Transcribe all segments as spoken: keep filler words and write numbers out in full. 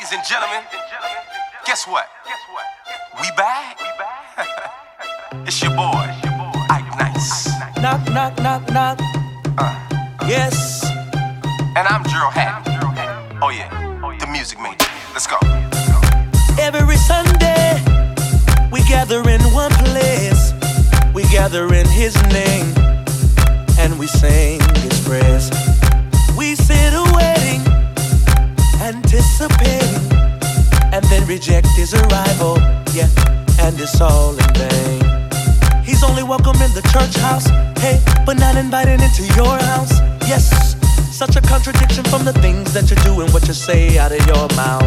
Ladies and gentlemen, guess what? We back. It's your boy, Ike Nice. Knock, knock, knock, knock. Uh, Yes. and I'm Gerald Hatton. Oh yeah, the music major. Let's go. Every Sunday, we gather in one place. We gather in His name, and we sing His praise. We sit awaiting, anticipating, and then reject His arrival. Yeah, and it's all in vain. He's only welcome in the church house, hey, but not invited into your house. Yes, such a contradiction from the things that you do and what you say out of your mouth.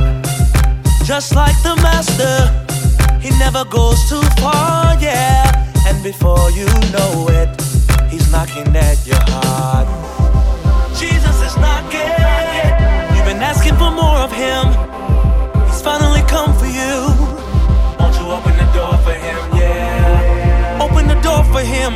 Just like the master, He never goes too far, yeah. And before you know it, He's knocking at your heart. Jesus is knocking. You've been asking for more of Him. He's finally come for you. Won't you open the door for Him, yeah. Open the door for Him.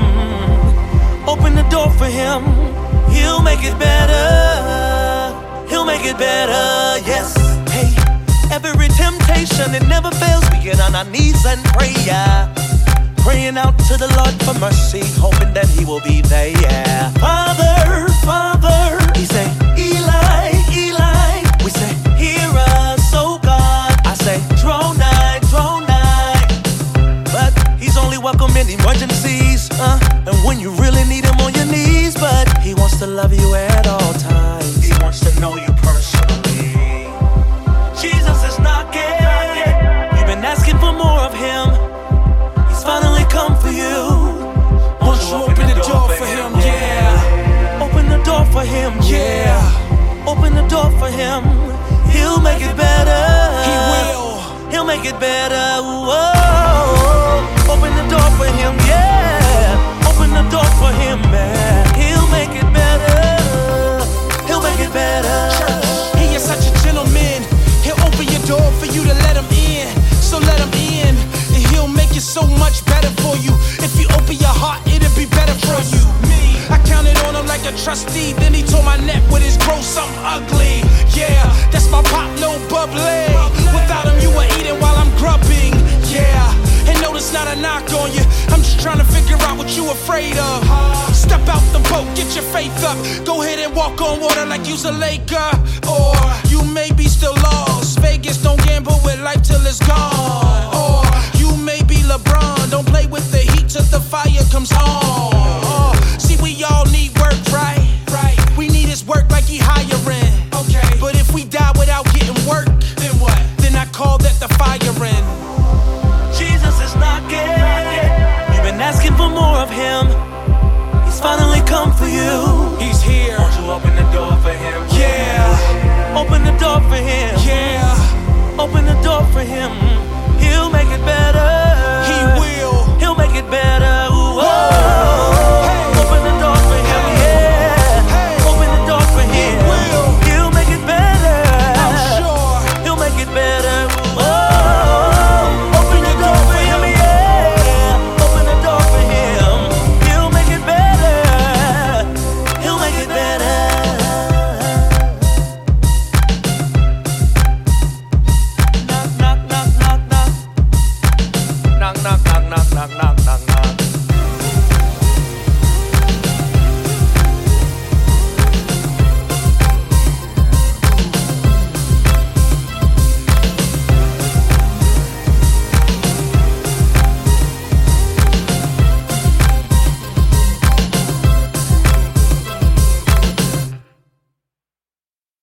Open the door for Him. He'll make it better. He'll make it better, yes. Hey, every temptation, it never fails. We get on our knees and pray, yeah. Praying out to the Lord for mercy, hoping that He will be there, yeah. Father, Father, He say, Eli, Eli. We say, hear us, oh God. I say, draw nigh, draw nigh. But He's only welcome in emergencies, uh, and when you really need Him on your knees. But He wants to love you at all times. He wants to know you personally. Jesus is knocking. You've been asking for more of Him. He's finally come for you. Won't you open the door for Him, yeah. Open the door for Him, Yeah, Open the door for Him. He'll make it better. He will. He'll make it better. Whoa. Open the door for Him, yeah. Open the door for Him, man. He'll make it better. He'll make it better. He is such a gentleman. He'll open your door for you to let Him in. So let Him in, and He'll make it so much better for you. If you open your heart, it'll be better for you. Me, I counted on Him like a trustee. Then He tore my neck with His gross, something ugly. Yeah, that's my pop, no bubbly. Without Him, you were eating while I'm grubbing. Yeah, and no, that's not a knock on you. I'm just trying to figure out what you afraid of. Step out the boat, get your faith up. Go ahead and walk on water like you's a Laker. Or you may be still lost. Vegas, don't gamble with life till it's gone. Or you may be LeBron. Don't play with the heat till the fire comes on.